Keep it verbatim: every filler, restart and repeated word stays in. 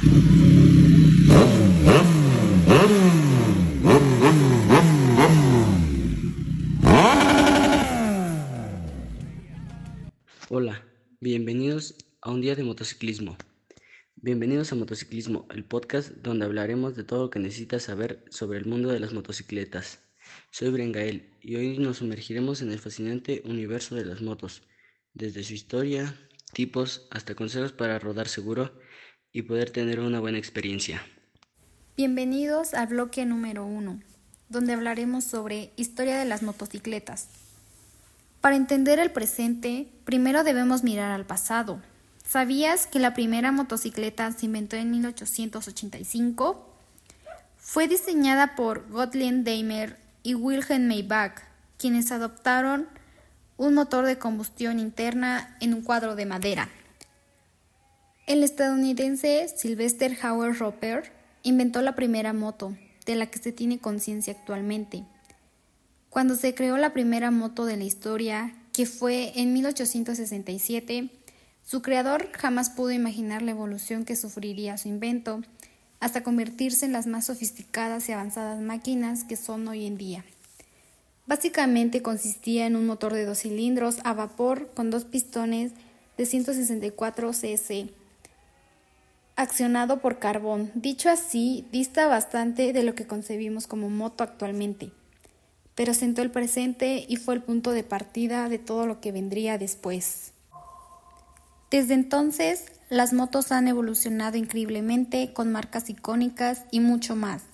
Hola, bienvenidos a un día de motociclismo. Bienvenidos a Motociclismo, el podcast donde hablaremos de todo lo que necesitas saber sobre el mundo de las motocicletas. Soy Brengael y hoy nos sumergiremos en el fascinante universo de las motos, desde su historia, tipos, hasta consejos para rodar seguro y poder tener una buena experiencia. Bienvenidos al bloque número uno, donde hablaremos sobre historia de las motocicletas. Para entender el presente, primero debemos mirar al pasado. ¿Sabías que la primera motocicleta se inventó en mil ochocientos ochenta y cinco? Fue diseñada por Gottlieb Daimler y Wilhelm Maybach, quienes adoptaron un motor de combustión interna en un cuadro de madera. El estadounidense Sylvester Howard Roper inventó la primera moto, de la que se tiene conciencia actualmente. Cuando se creó la primera moto de la historia, que fue en mil ochocientos sesenta y siete, su creador jamás pudo imaginar la evolución que sufriría su invento, hasta convertirse en las más sofisticadas y avanzadas máquinas que son hoy en día. Básicamente consistía en un motor de dos cilindros a vapor con dos pistones de ciento sesenta y cuatro centímetros, accionado por carbón. Dicho así, dista bastante de lo que concebimos como moto actualmente, pero sentó el presente y fue el punto de partida de todo lo que vendría después. Desde entonces, las motos han evolucionado increíblemente con marcas icónicas y mucho más.